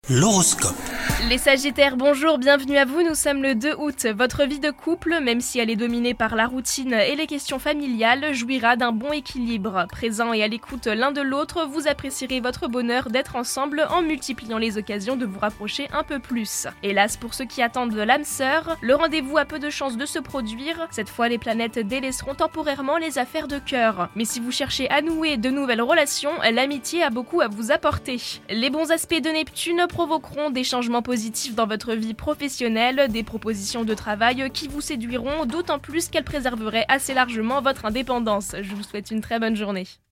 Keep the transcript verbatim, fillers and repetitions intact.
L'horoscope. Les Sagittaires, bonjour, bienvenue à vous, nous sommes le deux août. Votre vie de couple, même si elle est dominée par la routine et les questions familiales, jouira d'un bon équilibre. Présent et à l'écoute l'un de l'autre, vous apprécierez votre bonheur d'être ensemble en multipliant les occasions de vous rapprocher un peu plus. Hélas, pour ceux qui attendent de l'âme sœur, le rendez-vous a peu de chances de se produire. Cette fois, les planètes délaisseront temporairement les affaires de cœur. Mais si vous cherchez à nouer de nouvelles relations, l'amitié a beaucoup à vous apporter. Les bons aspects de Neptune provoqueront des changements positifs dans votre vie professionnelle, des propositions de travail qui vous séduiront, d'autant plus qu'elles préserveraient assez largement votre indépendance. Je vous souhaite une très bonne journée.